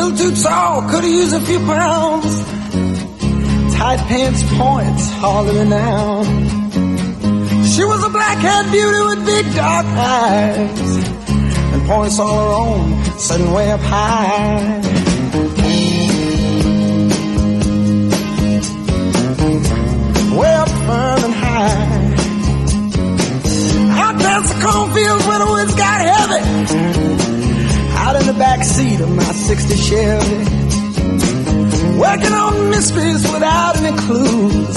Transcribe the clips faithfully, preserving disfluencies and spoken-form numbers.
little too tall, could've used a few pounds. Tight pants points, hardly renowned. She was a black-haired beauty with big dark eyes, and points all her own, sitting way up high. Way up firm and high. Out past the cornfields where the woods got heavy. Out in the back seat of my sixty Chevy. Working on mysteries without any clues.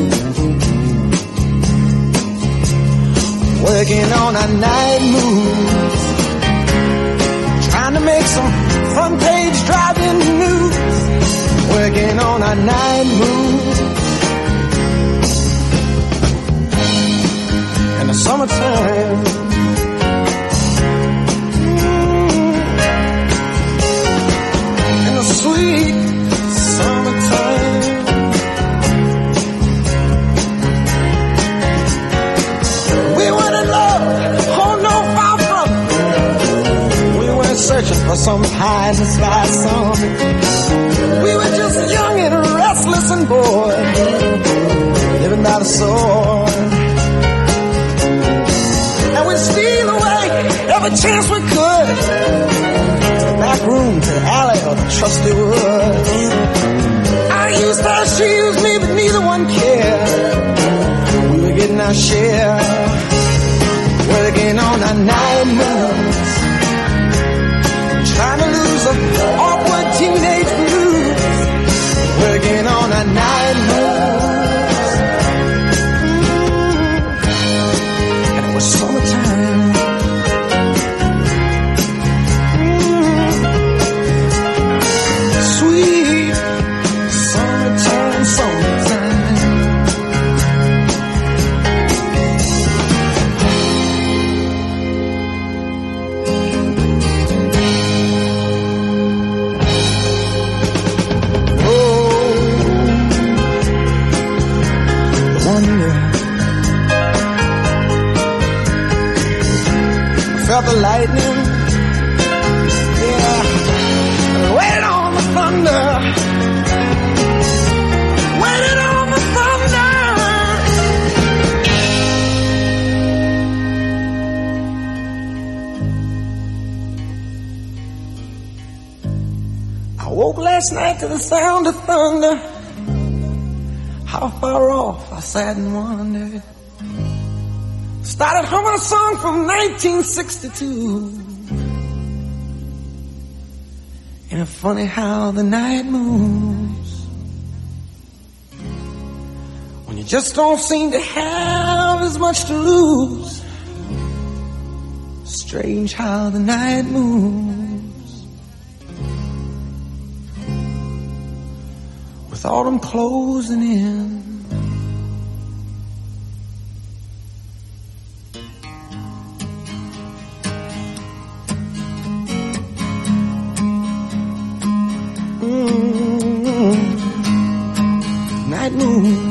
Working on our night moves. Trying to make some front page driving news. Working on our night moves. In the summertime. In the sweet summertime. We weren't in love, oh no, far from it. We weren't searching for some pie in the sky song. We were just young and restless and bored, living by the sword. And we'd steal away every chance we could, to the back room, to the alley, or the trusty woods. I used her, she used me, but neither one cared. We were getting our share, working on our night moves, trying to lose the awkward teenage blues, working on our night moves. And it was summertime. Sweet summertime, summertime. Felt the lightning, yeah, waited on the thunder, waited on the thunder. I woke last night to the sound of thunder. How far off I sat and wondered. Started humming a song from nineteen sixty-two. Ain't it funny how the night moves, when you just don't seem to have as much to lose. Strange how the night moves, with autumn closing in. Night moon.